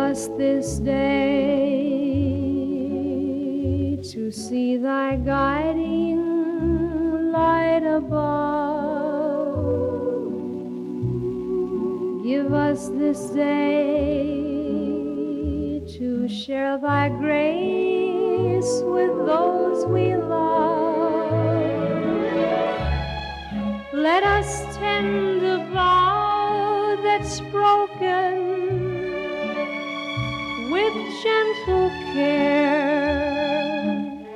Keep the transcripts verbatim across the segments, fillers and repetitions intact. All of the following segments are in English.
us this day to see thy guiding light above. Give us this day to share thy grace with those we love. Let us tend a vow that's broken with gentle care.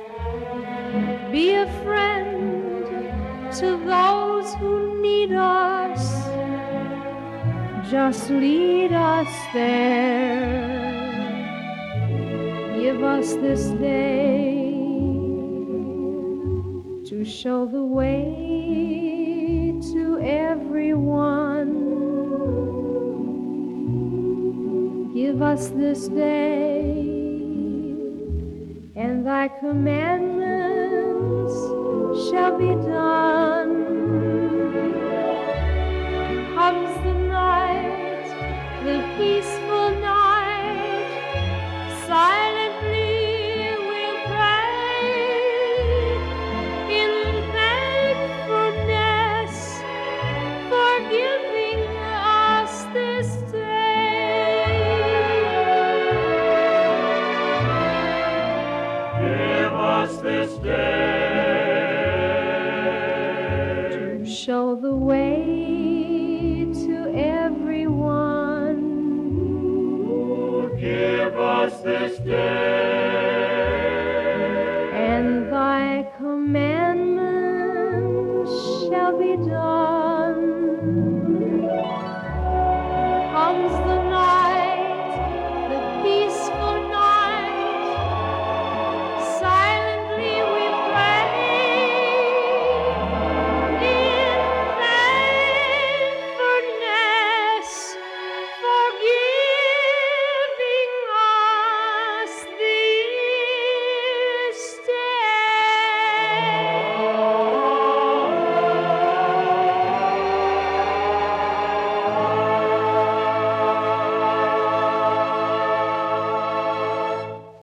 Be a friend to those who need us. Just lead us there. Give us this day to show the way to everyone. Give us this day, and thy commandments shall be done. Comes the night, the peaceful night, silently we'll pray in thankfulness for giving us this day. Give us this day To show the way